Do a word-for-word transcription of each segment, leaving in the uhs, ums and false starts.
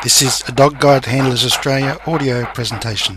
This is a Dog Guide Handlers Australia audio presentation.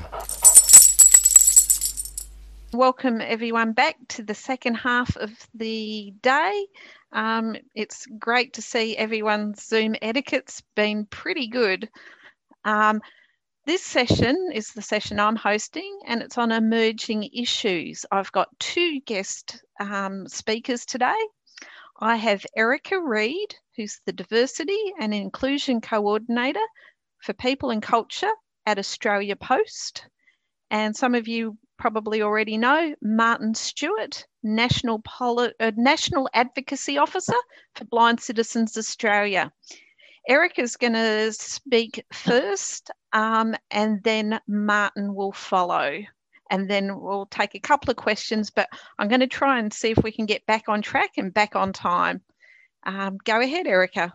Welcome everyone back to the second half of the day. Um, it's great to see everyone's Zoom etiquette's been pretty good. Um, this session is the session I'm hosting and it's on emerging issues. I've got two guest um, speakers today. I have Erica Reid, who's the Diversity and Inclusion Coordinator for People and Culture at Australia Post. And some of you probably already know Martin Stewart, National, Poli- uh, National Advocacy Officer for Blind Citizens Australia. Erica's going to speak first um, and then Martin will follow. And then we'll take a couple of questions, but I'm going to try and see if we can get back on track and back on time. Um, go ahead, Erica.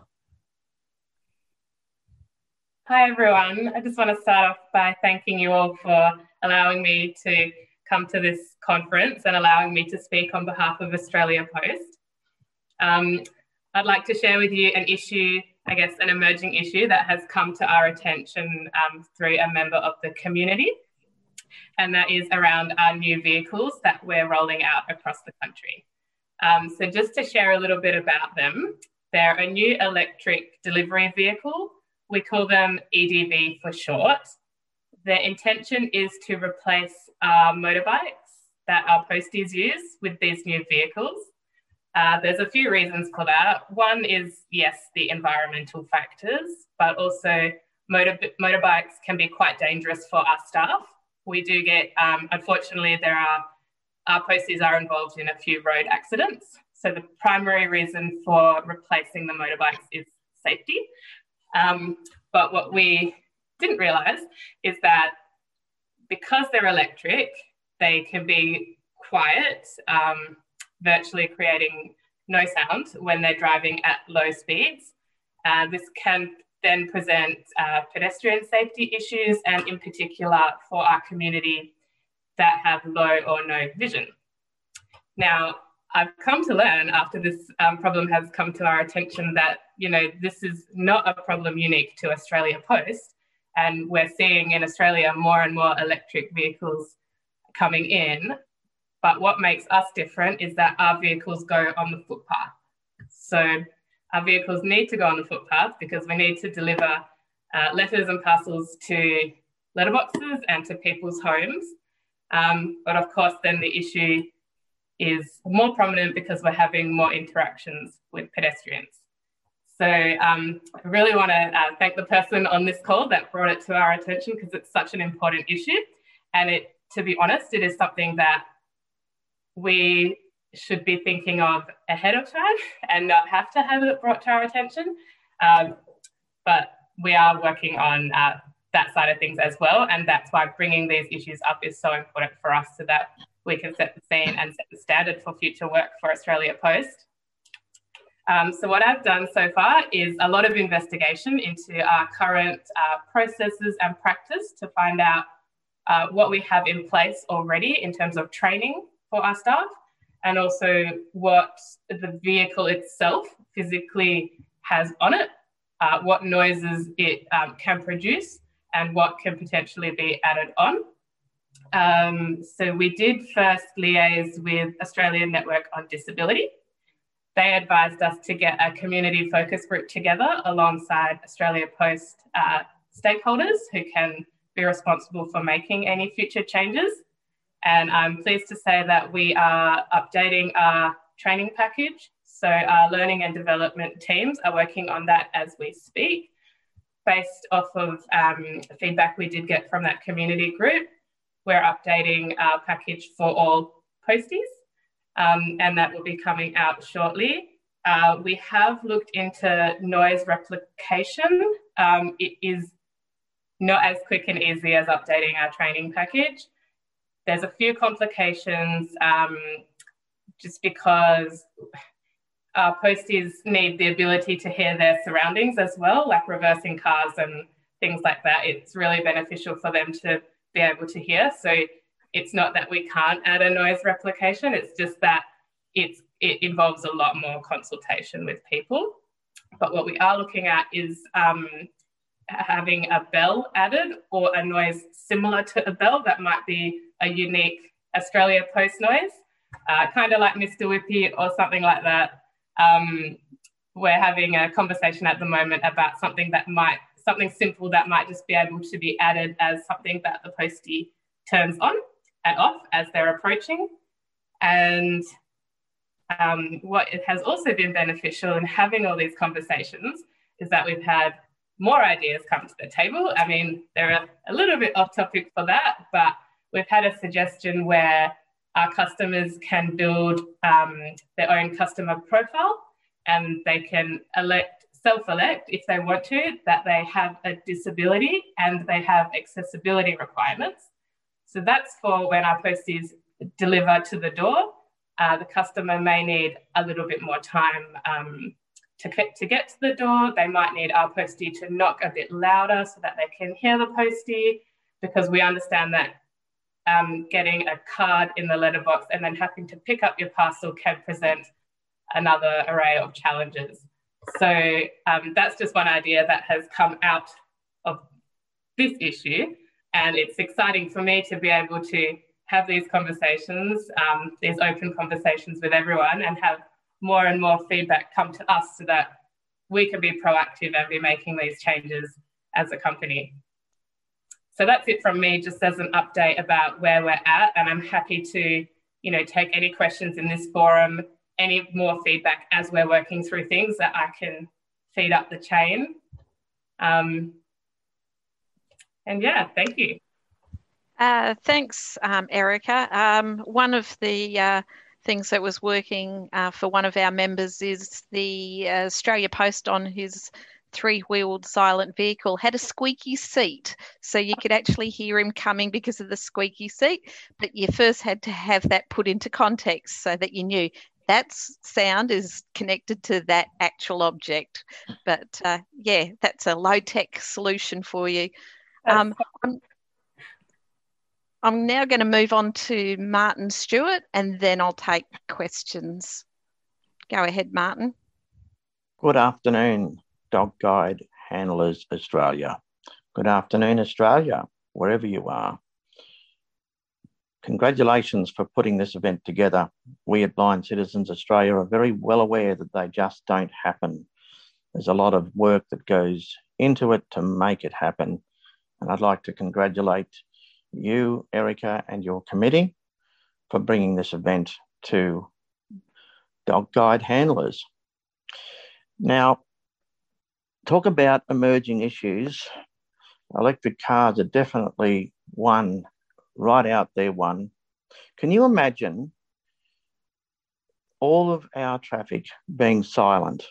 Hi, everyone. I just want to start off by thanking you all for allowing me to come to this conference and allowing me to speak on behalf of Australia Post. Um, I'd like to share with you an issue, I guess, an emerging issue that has come to our attention um, through a member of the community. And that is around our new vehicles that we're rolling out across the country. Um, so just to share a little bit about them, they're a new electric delivery vehicle. We call them E D V for short. Their intention is to replace our motorbikes that our posties use with these new vehicles. Uh, there's a few reasons for that. One is, yes, the environmental factors, but also motor motorbikes can be quite dangerous for our staff. We do get, um, unfortunately, there are, our posties are involved in a few road accidents. So the primary reason for replacing the motorbikes is safety. Um, but what we didn't realise is that because they're electric, they can be quiet, um, virtually creating no sound when they're driving at low speeds. Uh, this can then present uh, pedestrian safety issues, and in particular for our community that have low or no vision. Now, I've come to learn after this um, problem has come to our attention that, you know, this is not a problem unique to Australia Post, and we're seeing in Australia more and more electric vehicles coming in. But what makes us different is that our vehicles go on the footpath. So our vehicles need to go on the footpath because we need to deliver uh, letters and parcels to letterboxes and to people's homes. Um, but of course, then the issue is more prominent because we're having more interactions with pedestrians. So um, I really want to uh, thank the person on this call that brought it to our attention because it's such an important issue. And it, to be honest, it is something that we should be thinking of ahead of time and not have to have it brought to our attention. Um, but we are working on uh, that side of things as well. And that's why bringing these issues up is so important for us so that we can set the scene and set the standard for future work for Australia Post. Um, so what I've done so far is a lot of investigation into our current uh, processes and practice to find out uh, what we have in place already in terms of training for our staff, and also what the vehicle itself physically has on it, uh, what noises it um, can produce, and what can potentially be added on. Um, so we did first liaise with Australian Network on Disability. They advised us to get a community focus group together alongside Australia Post uh, stakeholders who can be responsible for making any future changes. And I'm pleased to say that we are updating our training package. So our learning and development teams are working on that as we speak, based off of um, feedback we did get from that community group. We're updating our package for all posties, um, and that will be coming out shortly. Uh, we have looked into noise replication. Um, it is not as quick and easy as updating our training package. There's a few complications um, just because our posties need the ability to hear their surroundings as well, like reversing cars and things like that. It's really beneficial for them to be able to hear. So it's not that we can't add a noise replication, it's just that it's, it involves a lot more consultation with people. But what we are looking at is um, having a bell added or a noise similar to a bell that might be a unique Australia Post noise, uh, kind of like Mister Whippy or something like that. Um, we're having a conversation at the moment about something that might, something simple that might just be able to be added as something that the postie turns on and off as they're approaching. And um, what it has also been beneficial in having all these conversations is that we've had more ideas come to the table. I mean, they're a little bit off topic for that, but we've had a suggestion where our customers can build um, their own customer profile, and they can elect, self-elect if they want to, that they have a disability and they have accessibility requirements. So that's for when our posties deliver to the door. Uh, the customer may need a little bit more time um, to, get, to get to the door. They might need our postie to knock a bit louder so that they can hear the postie, because we understand that um, getting a card in the letterbox and then having to pick up your parcel can present another array of challenges. So um, that's just one idea that has come out of this issue. And it's exciting for me to be able to have these conversations, um, these open conversations with everyone, and have more and more feedback come to us so that we can be proactive and be making these changes as a company. So that's it from me, just as an update about where we're at. And I'm happy to, you know, take any questions in this forum, any more feedback as we're working through things that I can feed up the chain. Um, and yeah, thank you. Uh, thanks, um, Erica. Um, one of the uh, things that was working uh, for one of our members is the uh, Australia Post on his three-wheeled silent vehicle had a squeaky seat, so you could actually hear him coming because of the squeaky seat, but you first had to have that put into context so that you knew that sound is connected to that actual object. But uh, yeah, that's a low-tech solution for you. Um, I'm, I'm now going to move on to Martin Stewart, and then I'll take questions. Go ahead, Martin. Good afternoon, Dog Guide Handlers Australia. Good afternoon, Australia, wherever you are. Congratulations for putting this event together. We at Blind Citizens Australia are very well aware that they just don't happen. There's a lot of work that goes into it to make it happen. And I'd like to congratulate you, Erica, and your committee for bringing this event to Dog Guide Handlers. Now, talk about emerging issues. Electric cars are definitely one, right out there one. Can you imagine all of our traffic being silent,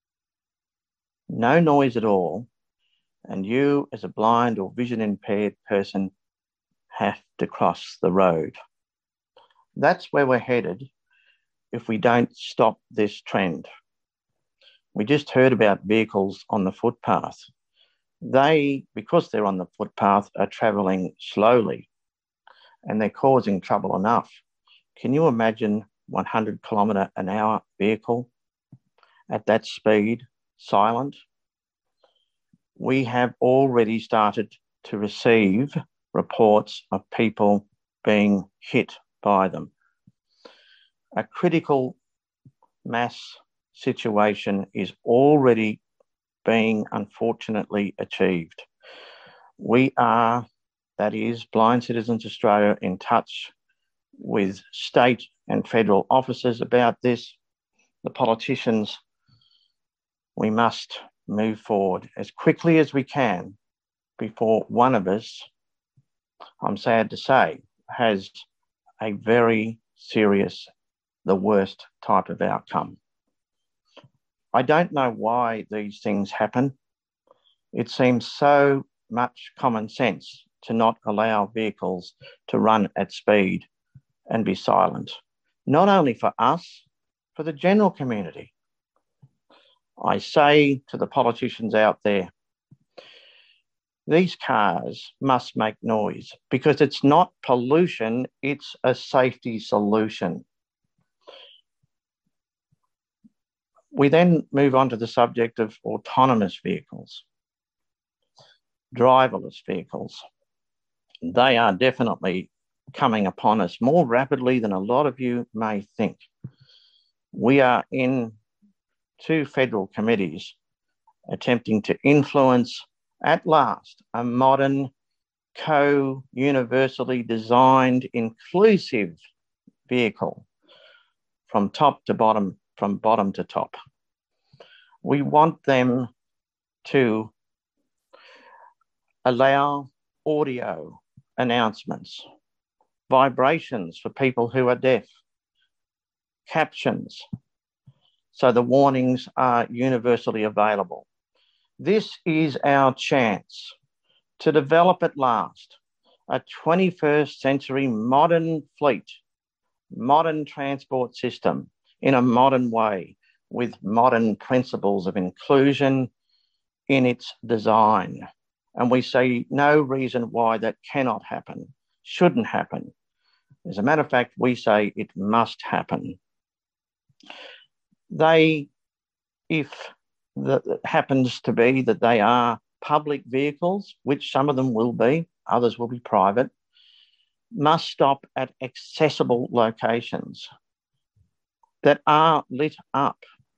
no noise at all, and you as a blind or vision impaired person have to cross the road? That's where we're headed if we don't stop this trend. We just heard about vehicles on the footpath. They, because they're on the footpath, are travelling slowly and they're causing trouble enough. Can you imagine one hundred kilometre an hour vehicle at that speed, silent? We have already started to receive reports of people being hit by them. A critical mass situation is already being unfortunately achieved. We are, that is, Blind Citizens Australia, in touch with state and federal officers about this. The politicians, we must move forward as quickly as we can before one of us, I'm sad to say, has a very serious, the worst type of outcome. I don't know why these things happen. It seems so much common sense to not allow vehicles to run at speed and be silent, not only for us, for the general community. I say to the politicians out there, these cars must make noise because it's not pollution, it's a safety solution. We then move on to the subject of autonomous vehicles. driverless vehicles. They are definitely coming upon us more rapidly than a lot of you may think. We are in two federal committees attempting to influence, at last, a modern, co-universally designed, inclusive vehicle from top to bottom, from bottom to top. We want them to allow audio announcements, vibrations for people who are deaf, captions, so the warnings are universally available. This is our chance to develop at last a twenty-first century modern fleet, modern transport system in a modern way with modern principles of inclusion in its design. And we see no reason why that cannot happen, shouldn't happen. As a matter of fact, we say it must happen. They, if it happens to be that they are public vehicles, which some of them will be, others will be private, must stop at accessible locations that are lit up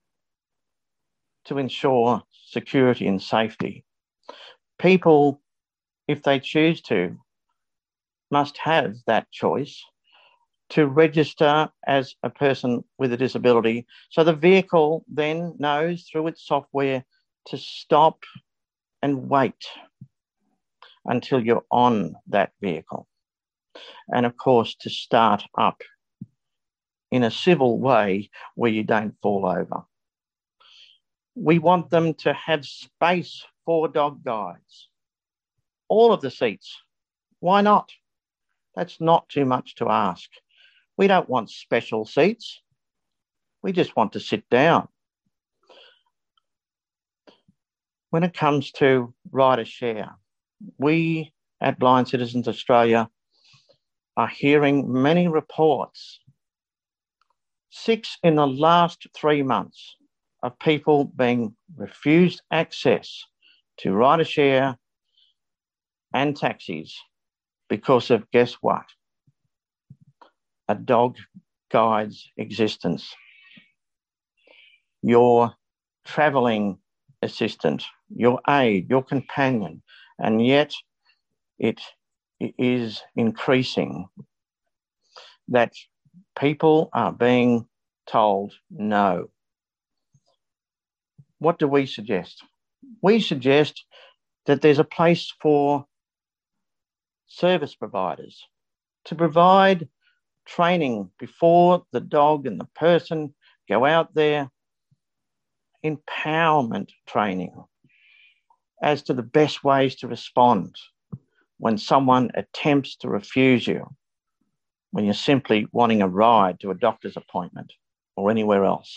to ensure security and safety. People, if they choose to, must have that choice to register as a person with a disability. So the vehicle then knows through its software to stop and wait until you're on that vehicle. And of course, to start up in a civil way where you don't fall over. We want them to have space for dog guides. All of the seats. Why not? That's not too much to ask. We don't want special seats. We just want to sit down. When it comes to rider share, we at Blind Citizens Australia are hearing many reports, six in the last three months, of people being refused access to rider share and taxis because of, guess what? A dog guide's existence. Your travelling assistant, your aid, your companion, and yet it is increasing that people are being told no. What do we suggest? We suggest that there's a place for service providers to provide training before the dog and the person go out there, empowerment training as to the best ways to respond when someone attempts to refuse you, when you're simply wanting a ride to a doctor's appointment or anywhere else.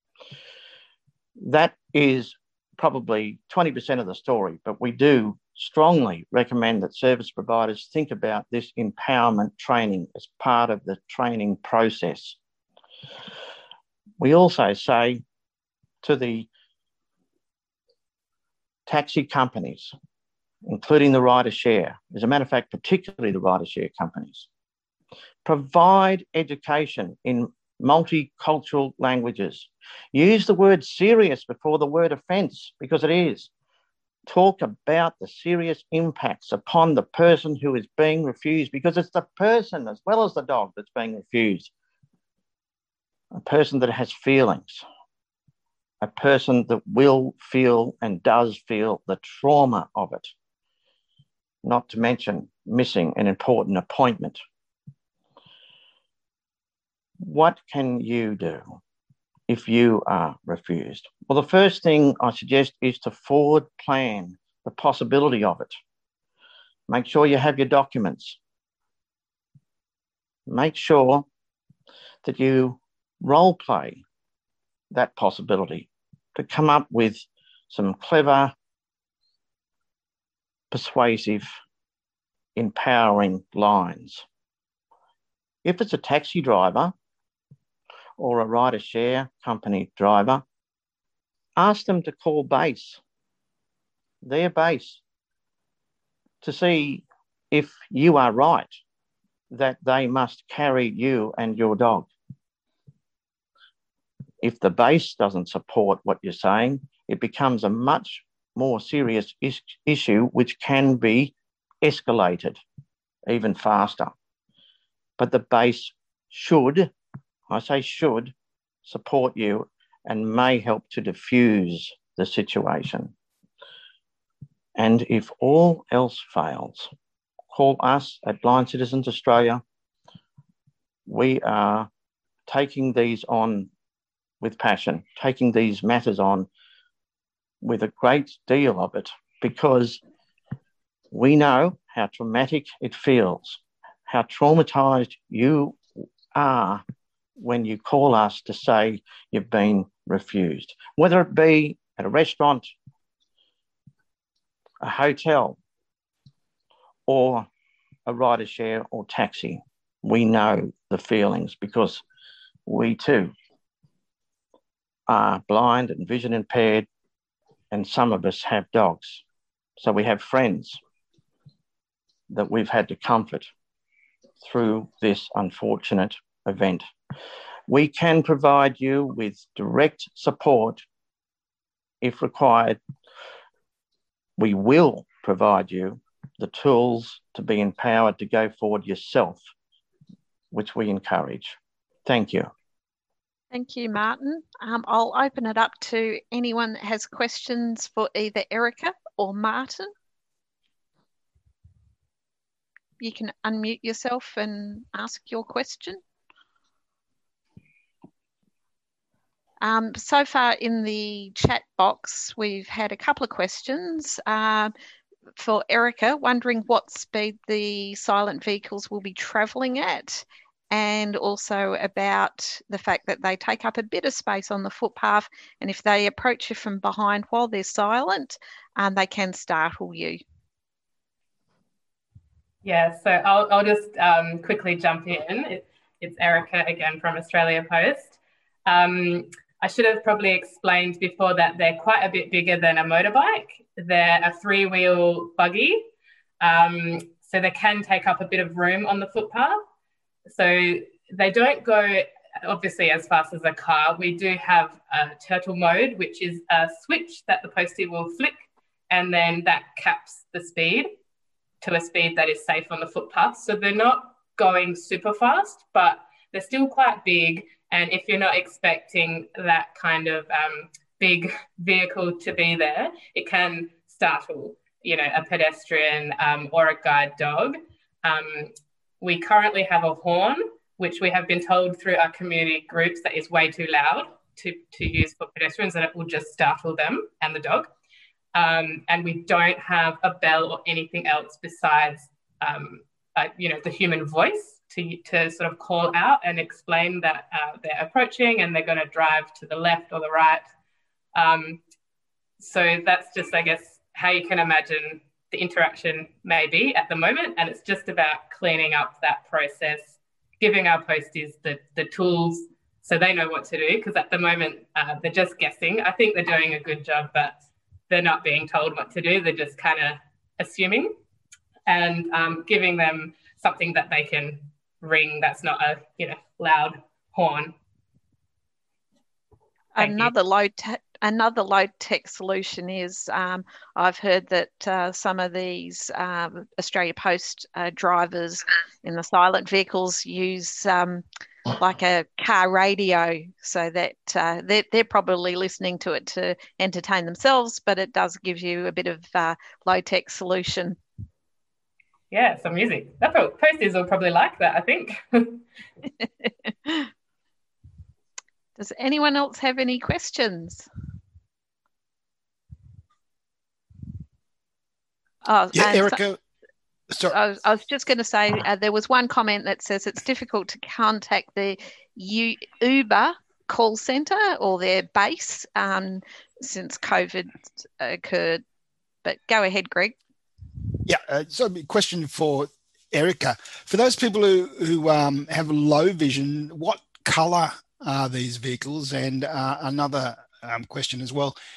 That is probably twenty percent of the story, but we do strongly recommend that service providers think about this empowerment training as part of the training process. We also say to the taxi companies, including the rider share, as a matter of fact, particularly the rider share companies, provide education in multicultural languages. Use the word serious before the word offence, because it is. Talk about the serious impacts upon the person who is being refused, because it's the person as well as the dog that's being refused. A person that has feelings, a person that will feel and does feel the trauma of it, not to mention missing an important appointment. What can you do if you are refused? Well, the first thing I suggest is to forward plan the possibility of it. Make sure you have your documents. Make sure that you role play that possibility to come up with some clever, persuasive, empowering lines. If it's a taxi driver or a rider share company driver, ask them to call base, their base, to see if you are right, that they must carry you and your dog. If the base doesn't support what you're saying, it becomes a much more serious is- issue which can be escalated even faster. But the base should, I say should, support you and may help to diffuse the situation. And if all else fails, call us at Blind Citizens Australia. We are taking these on with passion, taking these matters on with a great deal of it, because we know how traumatic it feels, how traumatised you are when you call us to say you've been refused, whether it be at a restaurant, a hotel, or a rider share or taxi. We know the feelings because we too are blind and vision impaired, and some of us have dogs. So we have friends that we've had to comfort through this unfortunate event. We can provide you with direct support if required. We will provide you the tools to be empowered to go forward yourself, which we encourage. Thank you. Thank you, Martin. Um, I'll open it up to anyone that has questions for either Erica or Martin. You can unmute yourself and ask your question. Um, so far in the chat box, we've had a couple of questions. Um, for Erica, wondering what speed the silent vehicles will be travelling at, and also about the fact that they take up a bit of space on the footpath, and if they approach you from behind while they're silent, um, they can startle you. Yeah, so I'll, I'll just um, quickly jump in. It, it's Erica again from Australia Post. Um, I should have probably explained before that they're quite a bit bigger than a motorbike. They're a three-wheel buggy, um, so they can take up a bit of room on the footpath. So they don't go, obviously, as fast as a car. We do have a turtle mode, which is a switch that the postie will flick, and then that caps the speed to a speed that is safe on the footpath. So they're not going super fast, but they're still quite big. And if you're not expecting that kind of um, big vehicle to be there, it can startle, you know, a pedestrian um, or a guide dog. Um, we currently have a horn, which we have been told through our community groups that is way too loud to, to use for pedestrians, and it will just startle them and the dog. Um, and we don't have a bell or anything else besides, um, uh, you know, the human voice to, to sort of call out and explain that uh, they're approaching and they're going to drive to the left or the right. Um, so that's just, I guess, how you can imagine the interaction may be at the moment. And it's just about cleaning up that process, giving our posties the, the tools so they know what to do, because at the moment uh, they're just guessing. I think they're doing a good job, but they're not being told what to do. They're just kind of assuming, and um, giving them something that they can ring that's not a, you know, loud horn. Thank Another you. low te- another low tech solution is um, I've heard that uh, some of these um, Australia Post uh, drivers in the silent vehicles use um, like a car radio, so that uh, they're, they're probably listening to it to entertain themselves, but it does give you a bit of uh, low tech solution. Yeah, some music. That's what posties will probably like that, I think. Does anyone else have any questions? Oh, Yeah, and Erica. so, Sorry. I, was, I was just going to say uh, there was one comment that says it's difficult to contact the U- Uber call centre or their base um, since COVID occurred. But go ahead, Greg. Yeah, uh, so a question for Erica. For those people who, who um, have low vision, what colour are these vehicles? And uh, another um, question as well,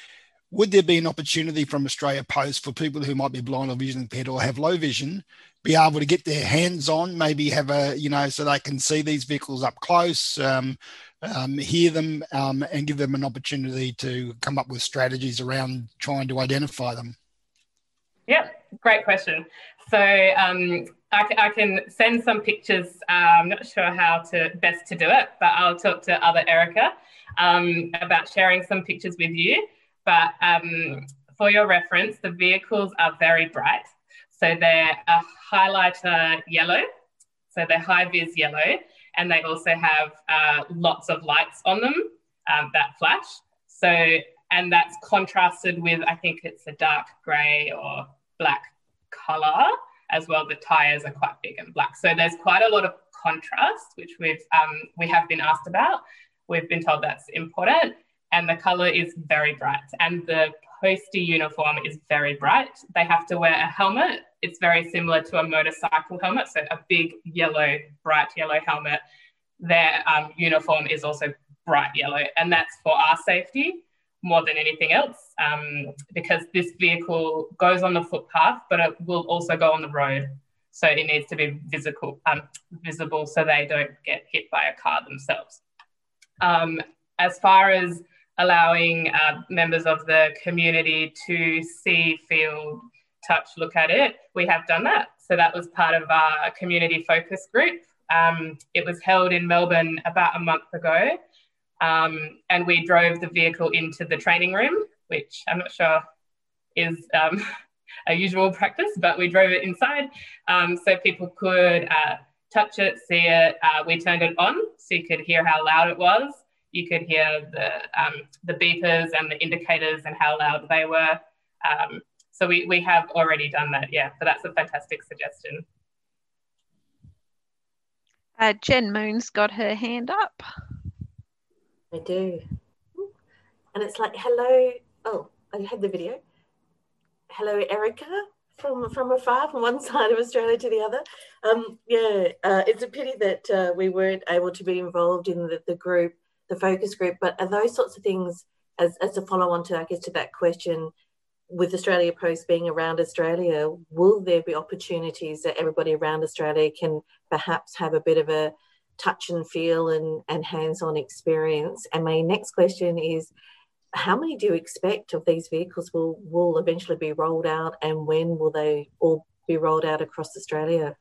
would there be an opportunity from Australia Post for people who might be blind or vision impaired or have low vision, be able to get their hands on, maybe have a, you know, so they can see these vehicles up close, um, um, hear them, um, and give them an opportunity to come up with strategies around trying to identify them? Yep, great question. So um, I, I can send some pictures. Uh, I'm not sure how to best to do it, but I'll talk to other Erica um, about sharing some pictures with you. But um, for your reference, the vehicles are very bright. So they're a highlighter yellow, so they're high-vis yellow, and they also have uh, lots of lights on them um, that flash. So, and that's contrasted with, I think it's a dark grey or black colour as well. The tyres are quite big and black. So there's quite a lot of contrast, which we've um, we have been asked about. We've been told that's important. And the colour is very bright. And the postie uniform is very bright. They have to wear a helmet. It's very similar to a motorcycle helmet, so a big yellow, bright yellow helmet. Their um, uniform is also bright yellow, and that's for our safety more than anything else, um, because this vehicle goes on the footpath, but it will also go on the road. So it needs to be visible, um, visible so they don't get hit by a car themselves. Um, as far as allowing uh, members of the community to see, feel, touch, look at it, we have done that. So that was part of our community focus group. Um, it was held in Melbourne about a month ago, um, and we drove the vehicle into the training room, which I'm not sure is um, a usual practice, but we drove it inside um, so people could uh, touch it, see it. Uh, we turned it on so you could hear how loud it was. You could hear the um, the beepers and the indicators and how loud they were. Um, so we, we have already done that, yeah. So that's a fantastic suggestion. Uh, Jen Moon's got her hand up. I do. And it's like, hello. Oh, I had the video. Hello, Erica, from, from afar, from one side of Australia to the other. Um, yeah, uh, it's a pity that uh, we weren't able to be involved in the, the group, the focus group, but are those sorts of things, as, as a follow-on to, I guess, to that question, with Australia Post being around Australia, will there be opportunities that everybody around Australia can perhaps have a bit of a touch and feel and, and hands-on experience? And my next question is, how many do you expect of these vehicles will, will eventually be rolled out, and when will they all be rolled out across Australia?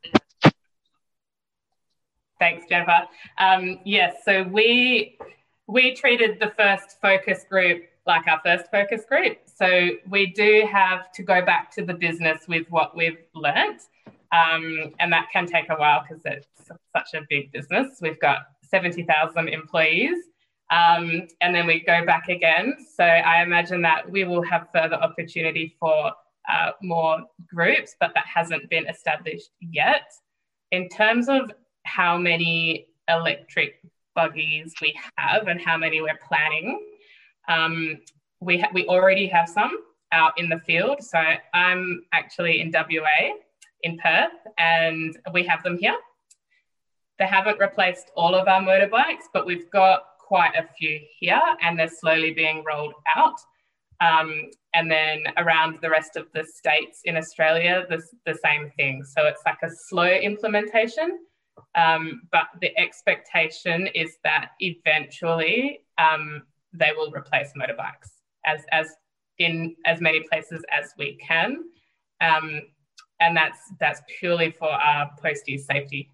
Thanks, Jennifer. Um, yes, so we we treated the first focus group like our first focus group. So we do have to go back to the business with what we've learnt, um, and that can take a while because it's such a big business. We've got seventy thousand employees, um, and then we go back again. So I imagine that we will have further opportunity for uh, more groups, but that hasn't been established yet. In terms of how many electric buggies we have and how many we're planning, um, we, ha we already have some out in the field. So I'm actually in W A, in Perth, and we have them here. They haven't replaced all of our motorbikes, but we've got quite a few here, and they're slowly being rolled out. Um, and then around the rest of the states in Australia, the, the same thing. So it's like a slow implementation. Um, but the expectation is that eventually um, they will replace motorbikes as, as in as many places as we can. Um, and that's, that's purely for our posties' safety.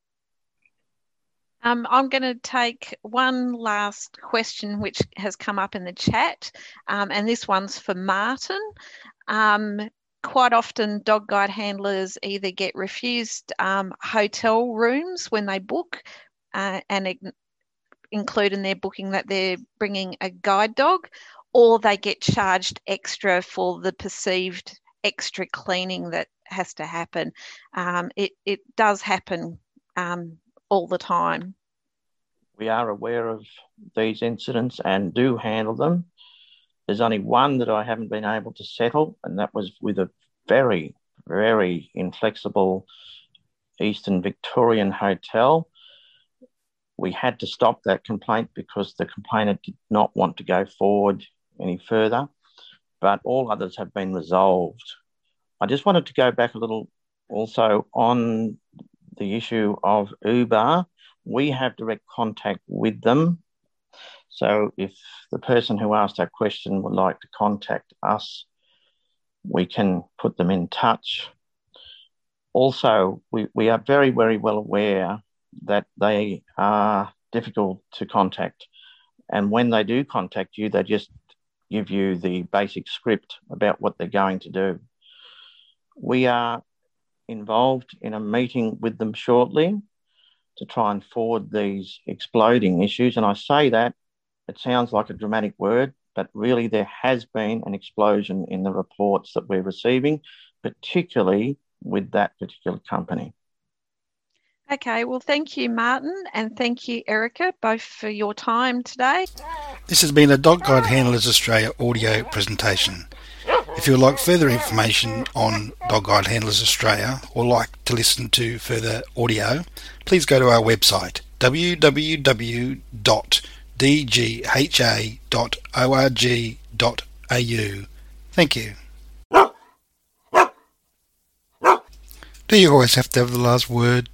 Um, I'm going to take one last question which has come up in the chat, um, and this one's for Martin. Um, Quite often dog guide handlers either get refused um, hotel rooms when they book uh, and include in their booking that they're bringing a guide dog, or they get charged extra for the perceived extra cleaning that has to happen. Um, it, it does happen um, all the time. We are aware of these incidents and do handle them. There's only one that I haven't been able to settle, and that was with a very, very inflexible Eastern Victorian hotel. We had to stop that complaint because the complainant did not want to go forward any further. but all others have been resolved. I just wanted to go back a little also on the issue of Uber. We have direct contact with them. So if the person who asked that question would like to contact us, we can put them in touch. Also, we, we are very, very well aware that they are difficult to contact. And when they do contact you, they just give you the basic script about what they're going to do. We are involved in a meeting with them shortly to try and forward these exploding issues. And I say that, it sounds like a dramatic word, but really there has been an explosion in the reports that we're receiving, particularly with that particular company. Okay, well, thank you, Martin, and thank you, Erica, both for your time today. This has been a Dog Guide Handlers Australia audio presentation. If you would like further information on Dog Guide Handlers Australia or like to listen to further audio, please go to our website w w w dot d g h a dot org dot a u. Thank you. Do you always have to have the last word?